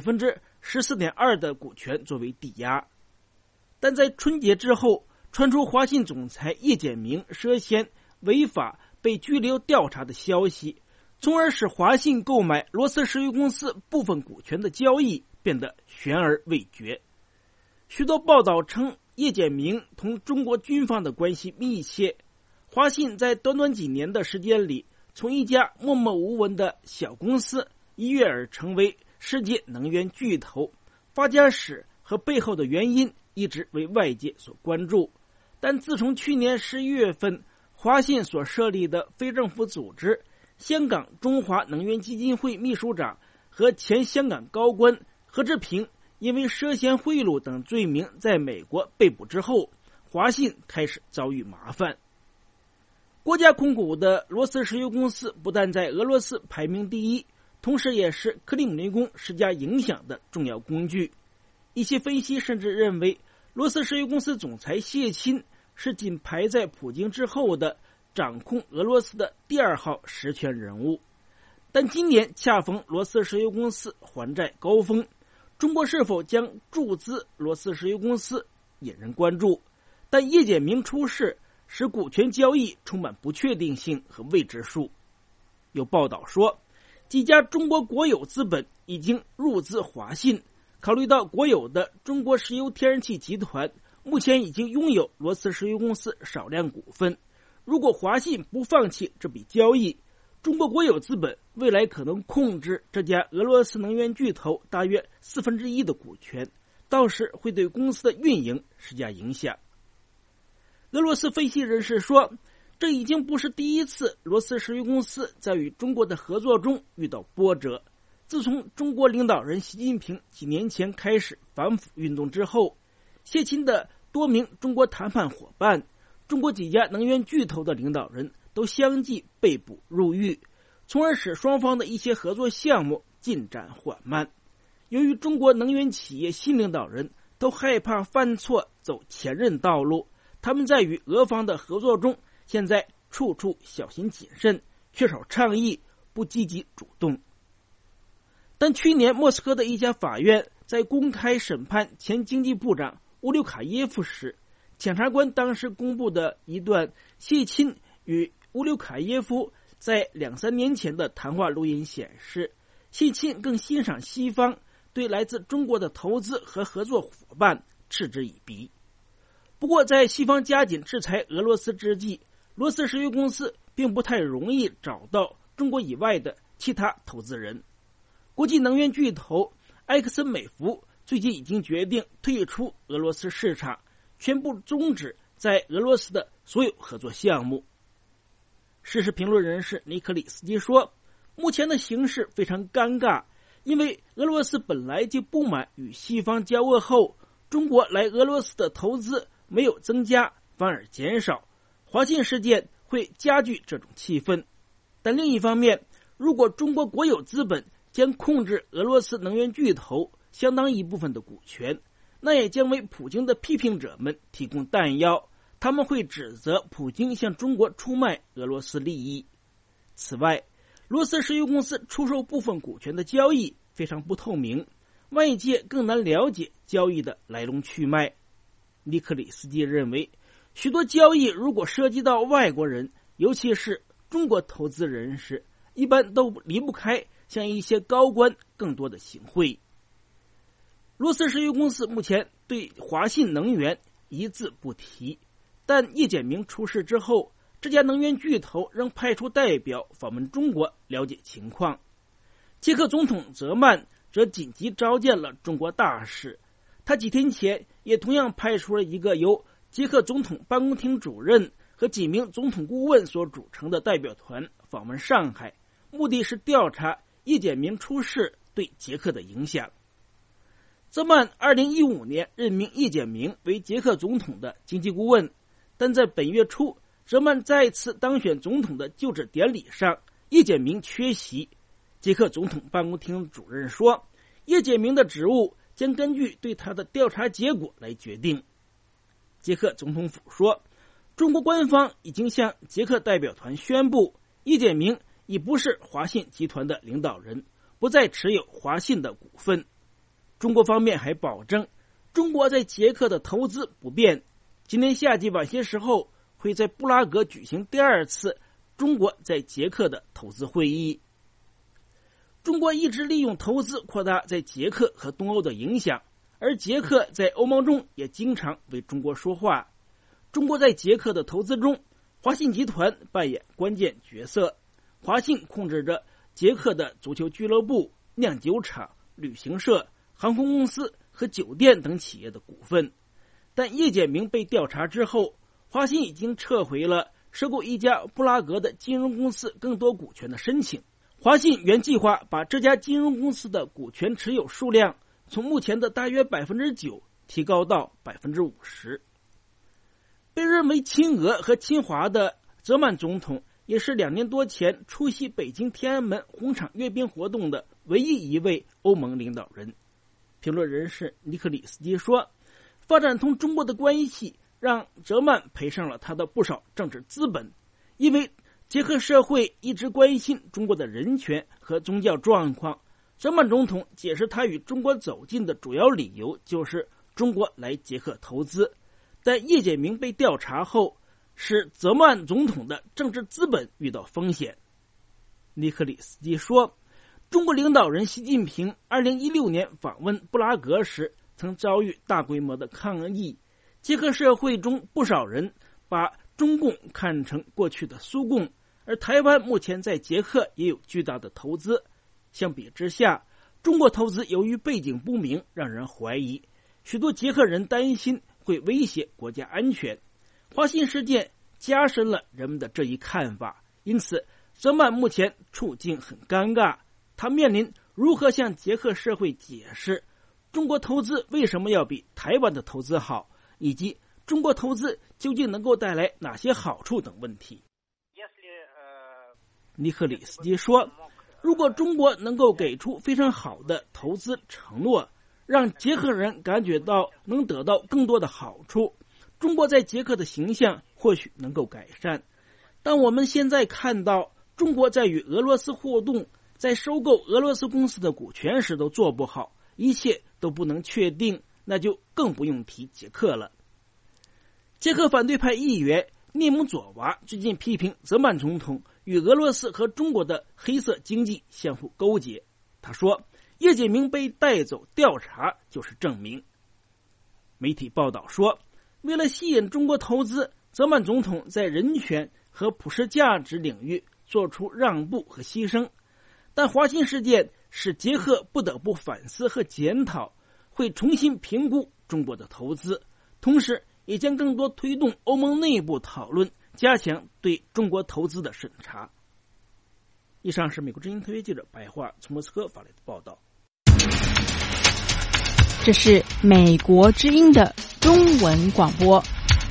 14.2% 的股权作为抵押。但在春节之后，传出华信总裁叶简明涉嫌违法被拘留调查的消息，从而使华信购买罗斯石油公司部分股权的交易变得悬而未决。许多报道称，叶简明同中国军方的关系密切。华信在短短几年的时间里，从一家默默无闻的小公司一跃而成为世界能源巨头，发家史和背后的原因一直为外界所关注。但自从去年11月份，华信所设立的非政府组织香港中华能源基金会秘书长和前香港高官何志平因为涉嫌贿赂等罪名在美国被捕之后，华信开始遭遇麻烦。国家控股的罗斯石油公司不但在俄罗斯排名第一，同时也是克里姆林宫施加影响的重要工具。一些分析甚至认为， 罗斯石油公司总裁谢钦是仅排在普京之后的掌控俄罗斯的第2号实权人物。但今年恰逢罗斯石油公司还债高峰，中国是否将注资罗斯石油公司引人关注。但叶简明出事使股权交易充满不确定性和未知数。有报道说，几家中国国有资本已经入资华信，考虑到国有的中国石油天然气集团目前已经拥有罗斯石油公司少量股份，如果华信不放弃这笔交易，中国国有资本未来可能控制这家俄罗斯能源巨头大约1/4的股权，到时会对公司的运营施加影响。俄罗斯分析人士说，这已经不是第一次罗斯石油公司在与中国的合作中遇到波折。自从中国领导人习近平几年前开始反腐运动之后，谢钦的多名中国谈判伙伴、中国几家能源巨头的领导人都相继被捕入狱，从而使双方的一些合作项目进展缓慢。由于中国能源企业新领导人都害怕犯错走前任道路，他们在与俄方的合作中现在处处小心谨慎，缺少倡议，不积极主动。但去年莫斯科的一家法院在公开审判前经济部长乌留卡耶夫时，检察官当时公布的一段谢钦与乌留卡耶夫在2-3年前的谈话录音显示，谢钦更欣赏西方对来自中国的投资和合作伙伴嗤之以鼻。不过在西方加紧制裁俄罗斯之际，罗斯石油公司并不太容易找到中国以外的其他投资人。国际能源巨头埃克森美孚最近已经决定退出俄罗斯市场，全部终止在俄罗斯的所有合作项目。时事评论人士尼克里斯基说，目前的形势非常尴尬，因为俄罗斯本来就不满与西方交恶后，中国来俄罗斯的投资没有增加，反而减少，华信事件会加剧这种气氛。但另一方面，如果中国国有资本将控制俄罗斯能源巨头相当一部分的股权，那也将为普京的批评者们提供弹药，他们会指责普京向中国出卖俄罗斯利益。此外，罗斯石油公司出售部分股权的交易非常不透明，外界更难了解交易的来龙去脉。尼克里斯基认为，许多交易如果涉及到外国人，尤其是中国投资人时，一般都离不开向一些高官更多的行贿。罗斯石油公司目前对华信能源一字不提，但叶简明出事之后，这家能源巨头仍派出代表访问中国了解情况。捷克总统泽曼则紧急召见了中国大使，他几天前也同样派出了一个由捷克总统办公厅主任和几名总统顾问所组成的代表团访问上海，目的是调查叶简明出事对捷克的影响。泽曼2015年任命叶简明为捷克总统的经济顾问，但在本月初，泽曼再次当选总统的就职典礼上，叶简明缺席。捷克总统办公厅主任说，叶简明的职务将根据对他的调查结果来决定。捷克总统府说，中国官方已经向捷克代表团宣布，叶简明已不是华信集团的领导人，不再持有华信的股份。中国方面还保证，中国在捷克的投资不变，今年夏季晚些时候会在布拉格举行第2次中国在捷克的投资会议。中国一直利用投资扩大在捷克和东欧的影响，而捷克在欧盟中也经常为中国说话。中国在捷克的投资中，华信集团扮演关键角色。华信控制着捷克的足球俱乐部、酿酒厂、旅行社、航空公司和酒店等企业的股份。但叶简明被调查之后，华信已经撤回了收购一家布拉格的金融公司更多股权的申请。华信原计划把这家金融公司的股权持有数量从目前的大约 9% 提高到 50%。 被认为亲俄和亲华的泽曼总统也是2年多前出席北京天安门红场阅兵活动的唯一一位欧盟领导人。评论人士尼克里斯基说， 发展同中国的关系让泽曼赔上了他的不少政治资本，因为捷克社会一直关心中国的人权和宗教状况。泽曼总统解释他与中国走近的主要理由就是中国来捷克投资，但叶简明被调查后，使泽曼总统的政治资本遇到风险。尼克里斯基说，中国领导人习近平2016年访问布拉格时曾遭遇大规模的抗议，捷克社会中不少人把中共看成过去的苏共，而台湾目前在捷克也有巨大的投资。相比之下，中国投资由于背景不明，让人怀疑，许多捷克人担心会威胁国家安全。华信事件加深了人们的这一看法，因此泽曼目前处境很尴尬，他面临如何向捷克社会解释中国投资为什么要比台湾的投资好，以及中国投资究竟能够带来哪些好处等问题。尼克里斯基说，如果中国能够给出非常好的投资承诺，让捷克人感觉到能得到更多的好处，中国在捷克的形象或许能够改善。但我们现在看到中国在与俄罗斯互动，在收购俄罗斯公司的股权时都做不好，一切都不能确定，那就更不用提捷克了。捷克反对派议员涅姆佐娃最近批评泽曼总统与俄罗斯和中国的黑色经济相互勾结。他说，叶简明被带走调查就是证明。媒体报道说，为了吸引中国投资，泽曼总统在人权和普世价值领域做出让步和牺牲。但华信事件使捷克不得不反思和检讨，会重新评估中国的投资，同时也将更多推动欧盟内部讨论，加强对中国投资的审查。以上是美国之音特约记者白桦从莫斯科发来的报道。 这是美国之音的中文广播。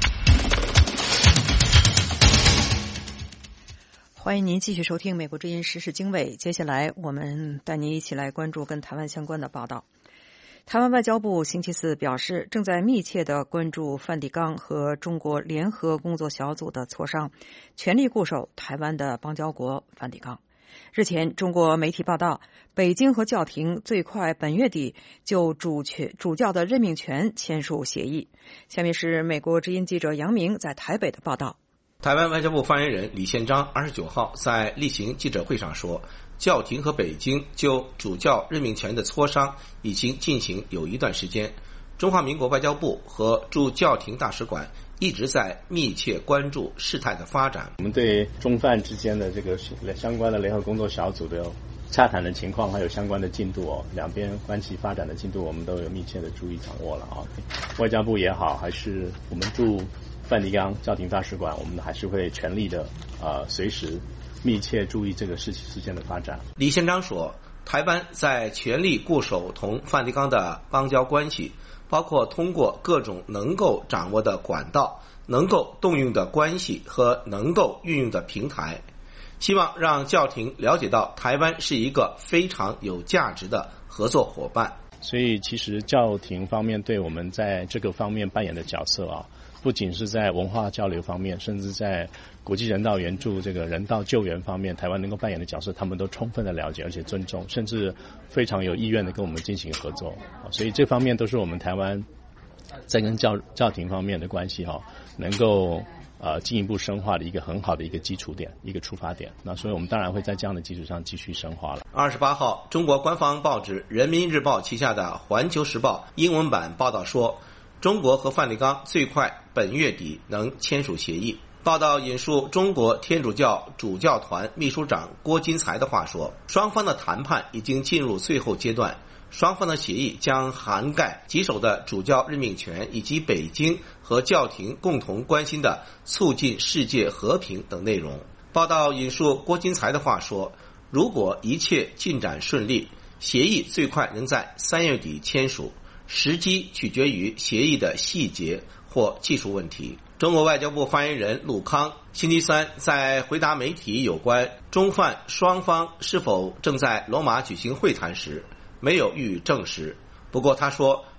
欢迎您继续收听美国之音时事经纬。接下来我们带您一起来关注跟台湾相关的报道。台湾外交部星期四表示，正在密切地关注梵蒂冈和中国联合工作小组的磋商，全力固守台湾的邦交国梵蒂冈。日前，中国媒体报道，北京和教廷最快本月底就主教的任命权签署协议。下面是美国之音记者杨明在台北的报道。 台湾外交部发言人李宪章29号在例行记者会上说，教廷和北京就主教任命权的磋商已经进行有一段时间，中华民国外交部和驻教廷大使馆一直在密切关注事态的发展。 我们对中梵之间的这个相关的联合工作小组的洽谈的情况还有相关的进度两边关系发展的进度我们都有密切的注意掌握了外交部也好，还是我们驻梵蒂冈教廷大使馆，我们还是会全力的随时密切注意这个事件的发展。 李宪章说，台湾在全力固守同梵蒂冈的邦交关系，包括通过各种能够掌握的管道、能够动用的关系和能够运用的平台，希望让教廷了解到台湾是一个非常有价值的合作伙伴。 所以其实教廷方面对我们在这个方面扮演的角色不仅是在文化交流方面，甚至在国际人道援助这个人道救援方面，台湾能够扮演的角色他们都充分的了解而且尊重，甚至非常有意愿的跟我们进行合作。所以这方面都是我们台湾在跟教廷方面的关系能够进一步深化的一个很好的一个基础点，一个出发点。那所以我们当然会在这样的基础上继续深化了。 28号，中国官方报纸人民日报旗下的环球时报英文版报道说，中国和梵蒂冈最快本月底能签署协议。报道引述中国天主教主教团秘书长郭金才的话说，双方的谈判已经进入最后阶段，双方的协议将涵盖棘手的主教任命权以及北京和教廷共同关心的促进世界和平等内容。报道引述郭金才的话说，如果一切进展顺利，协议最快能在3月底签署，时机取决于协议的细节或技术问题。中国外交部发言人陆康星期三在回答媒体有关中梵双方是否正在罗马举行会谈时，没有予以证实。不过他说，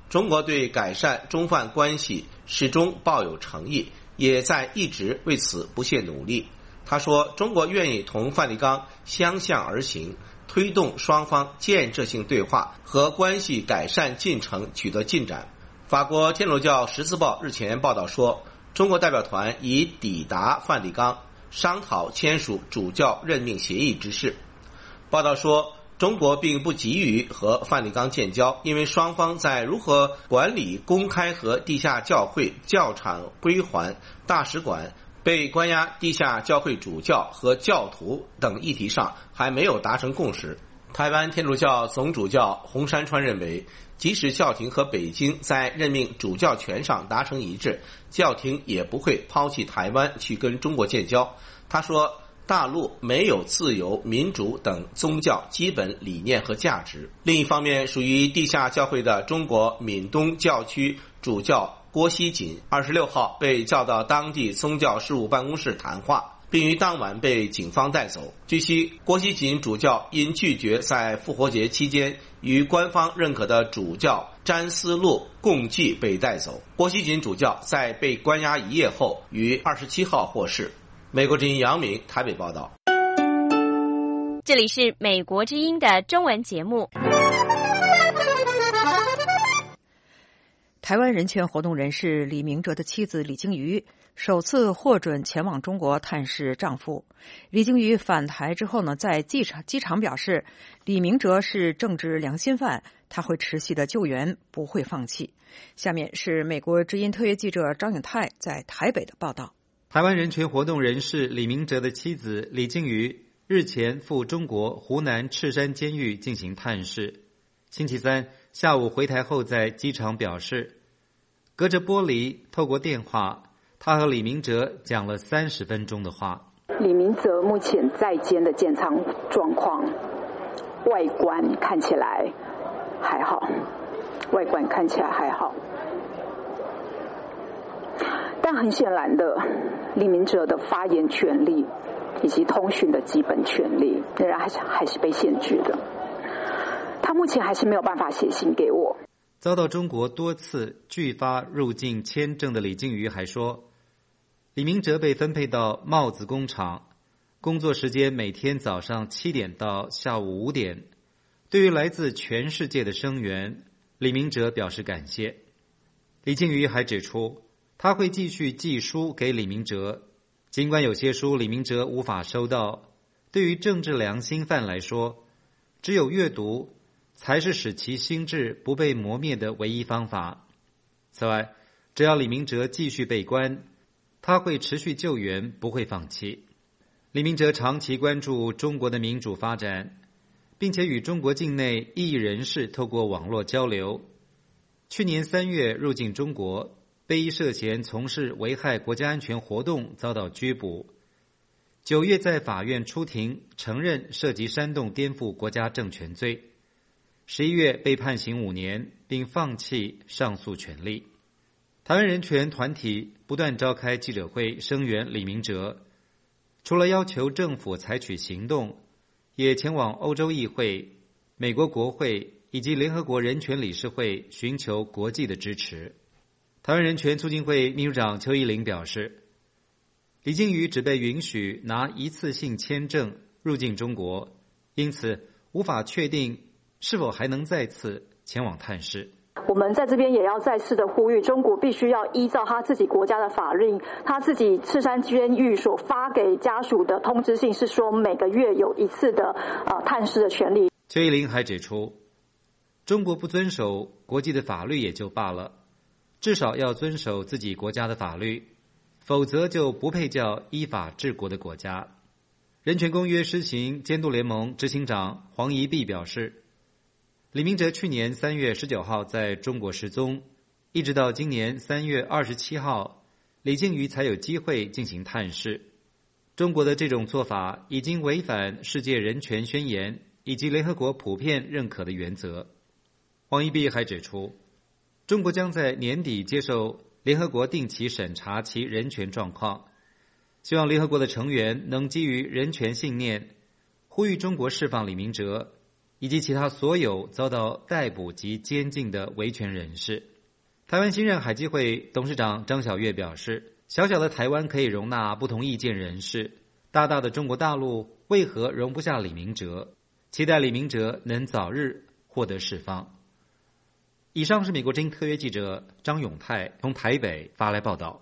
中国对改善中梵关系始终抱有诚意，也在一直为此不懈努力。他说，中国愿意同梵蒂冈相向而行，推动双方建设性对话和关系改善进程取得进展。法国天主教十字报日前报道说，中国代表团已抵达梵蒂冈，商讨签署主教任命协议之事。报道说，中国并不急于和梵蒂冈建交，因为双方在如何管理公开和地下教会、教场归还、大使馆、被关押地下教会主教和教徒等议题上还没有达成共识。台湾天主教总主教洪山川认为，即使教廷和北京在任命主教权上达成一致，教廷也不会抛弃台湾去跟中国建交。他说，大陆没有自由、民主等宗教基本理念和价值。另一方面，属于地下教会的中国闽东教区主教郭熙锦26号被叫到当地宗教事务办公室谈话，并于当晚被警方带走。据悉，郭熙锦主教因拒绝在复活节期间与官方认可的主教詹思路共祭被带走。郭熙锦主教在被关押一夜后于27号获释。美国之音杨明台北报道。 这里是美国之音的中文节目。 台湾人权活动人士李明哲的妻子李晶瑜首次获准前往中国探视丈夫。李晶瑜返台之后呢，在机场表示，李明哲是政治良心犯，他会持续的救援，不会放弃。下面是美国之音特约记者张永泰在台北的报道。 台湾人权活动人士李明哲的妻子李晶瑜日前赴中国湖南赤山监狱进行探视。星期三下午回台后，在机场表示，隔着玻璃透过电话，他和李明哲讲了30分钟的话。 李明哲目前在监的健康状况，外观看起来还好，但很显然的，李明哲的发言权利以及通讯的基本权利仍然还是被限制的。他目前还是没有办法写信给我。 遭到中国多次拒发入境签证的李晶瑜还说，李明哲被分配到帽子工厂，工作时间每天早上7点到下午5点。对于来自全世界的声援，李明哲表示感谢。李晶瑜还指出，他会继续寄书给李明哲，尽管有些书李明哲无法收到，对于政治良心犯来说，只有阅读才是使其心智不被磨灭的唯一方法。此外，只要李明哲继续被关，他会持续救援，不会放弃。李明哲长期关注中国的民主发展，并且与中国境内异议人士透过网络交流。去年3月入境中国，被依涉嫌从事危害国家安全活动遭到拘捕。9月在法院出庭承认涉及煽动颠覆国家政权罪。11月被判刑5年，并放弃上诉权利。台湾人权团体不断召开记者会声援李明哲，除了要求政府采取行动，也前往欧洲议会、美国国会以及联合国人权理事会寻求国际的支持。台湾人权促进会秘书长邱义玲表示，李晶瑜只被允许拿一次性签证入境中国，因此无法确定是否还能再次前往探视。 我们在这边也要再次的呼吁，中国必须要依照他自己国家的法令，他自己赤山监狱所发给家属的通知信是说每个月有一次的探视的权利。 邱义玲还指出，中国不遵守国际的法律也就罢了，至少要遵守自己国家的法律，否则就不配叫依法治国的国家。人权公约施行监督联盟执行长黄宜碧表示，李明哲去年3月19号在中国失踪，一直到今年3月27号，李晶瑜才有机会进行探视。中国的这种做法已经违反世界人权宣言以及联合国普遍认可的原则。黄宜碧还指出，中国将在年底接受联合国定期审查其人权状况，希望联合国的成员能基于人权信念，呼吁中国释放李明哲， 以及其他所有遭到逮捕及监禁的维权人士。台湾新任海基会董事长张晓月表示，小小的台湾可以容纳不同意见人士，大大的中国大陆为何容不下李明哲？期待李明哲能早日获得释放。以上是美国之音特约记者张永泰从台北发来报道。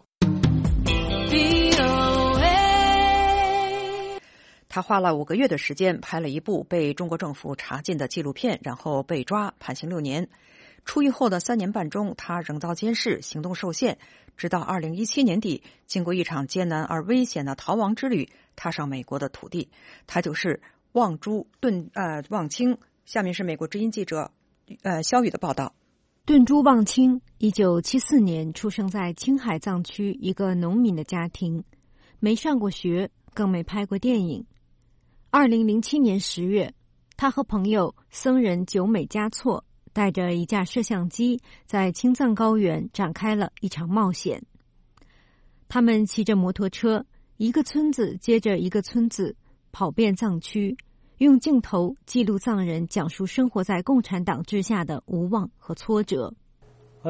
他花了5个月的时间拍了一部被中国政府查禁的纪录片，然后被抓，判刑6年。出狱后的3年半中，他仍遭监视，行动受限，直到2017年底，经过一场艰难而危险的逃亡之旅，踏上美国的土地。他就是望清。下面是美国之音记者肖宇的报道。 顿珠望清1974年出生在青海藏区一个农民的家庭，没上过学，更没拍过电影。2007年10月，他和朋友僧人久美嘉措带着一架摄像机，在青藏高原展开了一场冒险。他们骑着摩托车，一个村子接着一个村子，跑遍藏区，用镜头记录藏人讲述生活在共产党之下的无望和挫折。 我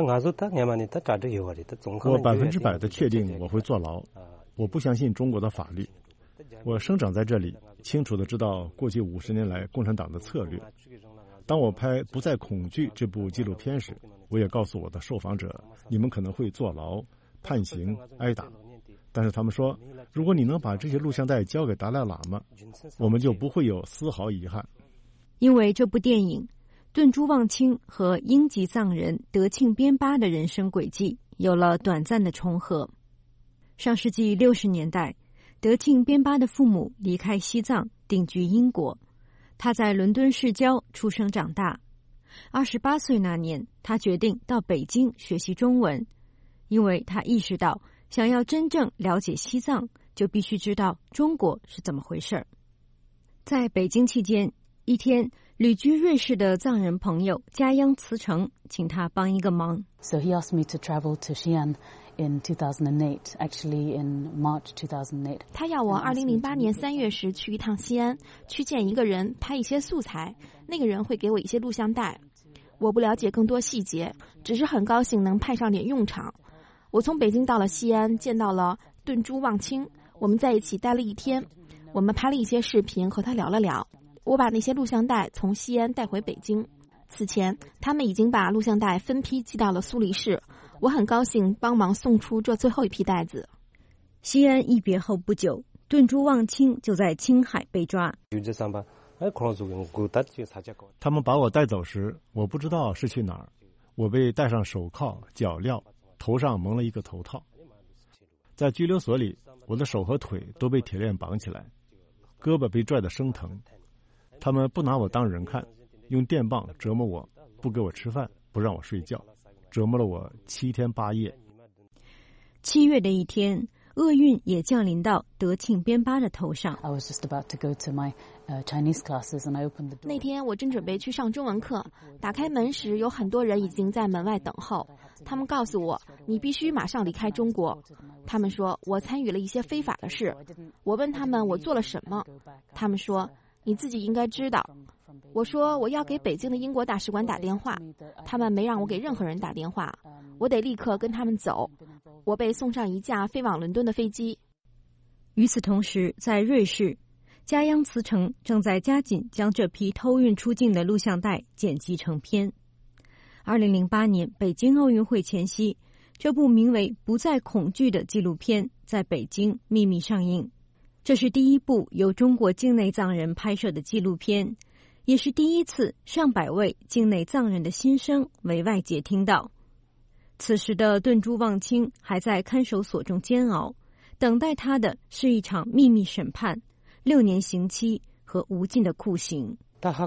100%的确定我会坐牢。我不相信中国的法律。我生长在这里，清楚地知道过去50年来共产党的策略。当我拍《不再恐惧》这部纪录片时，我也告诉我的受访者，你们可能会坐牢、判刑、挨打。但是他们说，如果你能把这些录像带交给达赖喇嘛，我们就不会有丝毫遗憾。 因为这部电影，顿珠望清和英籍藏人德庆边巴的人生轨迹有了短暂的重合。上世纪60年代，德庆边巴的父母离开西藏，定居英国。他在伦敦市郊出生长大。28岁那年，他决定到北京学习中文，因为他意识到，想要真正了解西藏，就必须知道中国是怎么回事。在北京期间，一天，旅居瑞士的藏人朋友嘉央慈诚请他帮一个忙。 So he asked me to travel to Xi'an.In 2008, actually in March 2008. 他要我2008年3月时去一趟西安，去见一个人，拍一些素材。那个人会给我一些录像带。我不了解更多细节，只是很高兴能派上点用场。我从北京到了西安，见到了顿珠望清，我们在一起待了1天。我们拍了一些视频，和他聊了聊。我把那些录像带从西安带回北京。此前，他们已经把录像带分批寄到了苏黎世。我很高兴帮忙送出这最后一批袋子。 西安一别后不久，顿珠望清就在青海被抓。 他们把我带走时，我不知道是去哪儿。我被戴上手铐、脚镣，头上蒙了一个头套。在拘留所里，我的手和腿都被铁链绑起来，胳膊被拽得生疼。他们不拿我当人看，用电棒折磨我，不给我吃饭，不让我睡觉。折磨了我7天8夜。 7月的一天，厄运也降临到德庆边巴的头上。 那天我正准备去上中文课，打开门时有很多人已经在门外等候。他们告诉我，你必须马上离开中国。他们说我参与了一些非法的事。我问他们我做了什么，他们说你自己应该知道。我说我要给北京的英国大使馆打电话，他们没让我给任何人打电话，我得立刻跟他们走。我被送上一架飞往伦敦的飞机。 与此同时，在瑞士，嘉央慈诚正在加紧将这批偷运出境的录像带剪辑成片。2008年北京奥运会前夕，这部名为《不再恐惧》的纪录片在北京秘密上映。这是第一部由中国境内藏人拍摄的纪录片，也是第一次上百位境内藏人的心声为外界听到。此时的顿珠望清还在看守所中煎熬，等待他的是一场秘密审判、6年刑期和无尽的酷刑。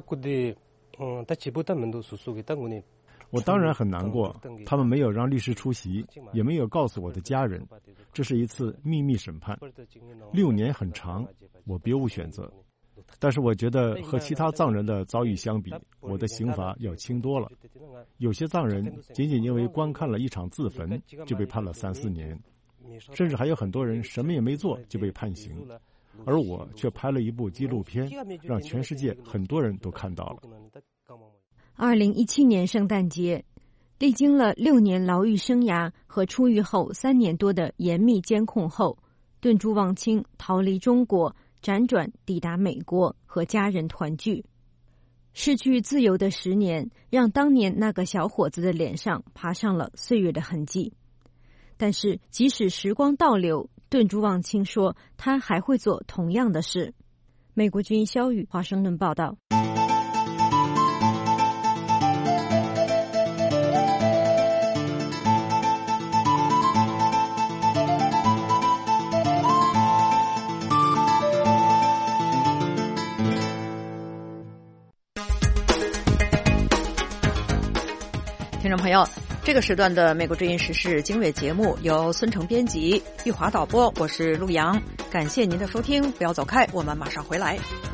我当然很难过，他们没有让律师出席，也没有告诉我的家人，这是一次秘密审判。6年很长，我别无选择。但是我觉得和其他藏人的遭遇相比，我的刑罚要轻多了。有些藏人仅仅因为观看了一场自焚就被判了3、4年，甚至还有很多人什么也没做就被判刑，而我却拍了一部纪录片，让全世界很多人都看到了。 2017年圣诞节，历经了6年牢狱生涯和出狱后3年多的严密监控后，顿珠旺清逃离中国，辗转抵达美国和家人团聚。失去自由的10年，让当年那个小伙子的脸上爬上了岁月的痕迹。但是即使时光倒流，顿珠旺清说他还会做同样的事。美国之音肖宇华盛顿报道。 听众朋友，这个时段的美国之音时事经纬节目由孙成编辑，玉华导播，我是陆阳，感谢您的收听，不要走开，我们马上回来。